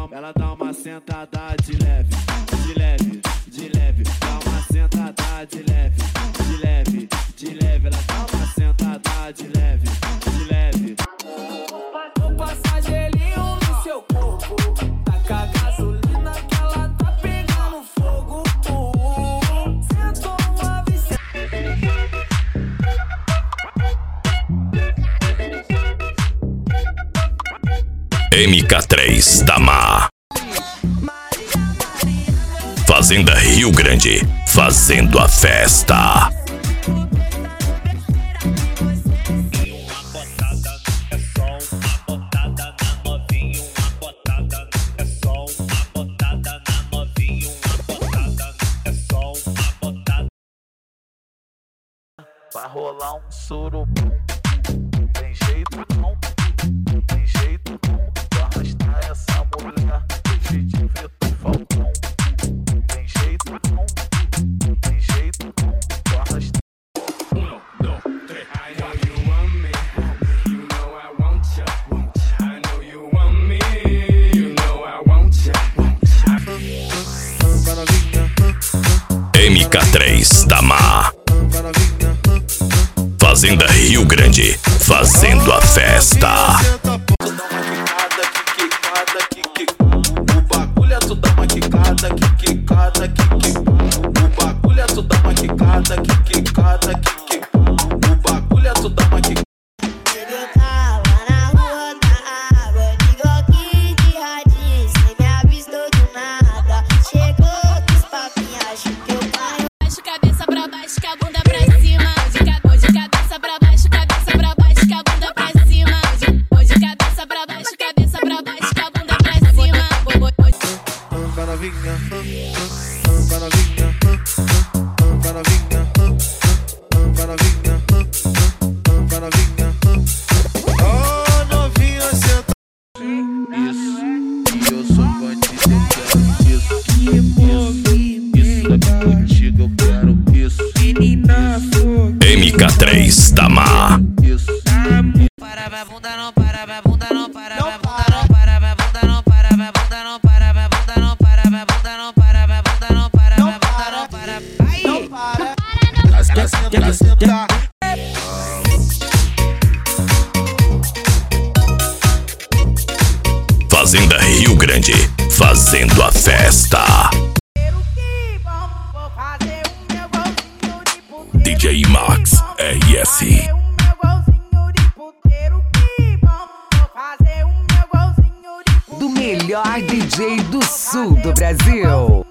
ela dá uma sentada de leve, de leve, de leve. Dá uma sentada de leve, de leve, de leve. Ela dá uma sentada de leve, de leve. Vou passar gelinho no seu corpo, taca gasolina que ela tá pegando fogo. Sentou uma vez. MK3 Tamar. Fazenda Rio Grande, fazendo a festa. Vai rolar um surubum, tem jeito não, tem jeito não. Vou arrastar essa mulher, hoje de Vitor Falcão. Tem jeito não, tem jeito não. Vou arrastar. 1, 2, 3. I know you want me, you know I want ya. I know you want me, you know I want ya. MK3 Tamar. Fazenda Rio Grande, fazendo a festa. Tu dá uma quicada, que o bagulho é tu dá uma quicada, que o bagulho é tu dá uma quicada, que o bagulho é tu dá uma quicada. Eu tava na rua da água, ligou aqui de radinho, cê me avistou de nada. Chegou com os papinhos, acho que eu caio. Baixo, cabeça pra baixo, com a bunda pra cima. Hoje cabeça pra baixo, com a bunda pra cima. Hoje cabeça pra baixo, com a bunda pra cima. Oh, novinha, senta. Isso, e eu sou bandido, eu quero isso. Isso aqui contigo, eu quero isso. MK3 Tamar. Isso. Para, vai bunda não para, vai bunda não para, vai bunda não para, vai bunda não para, vai bunda não para, vai bunda não para, vai bunda não para, vai bunda não para, vai bunda não para. Aí. Não para. Quer sentar? Fazenda Rio Grande, fazendo a festa. DJ Max RS. Do melhor DJ do sul do Brasil.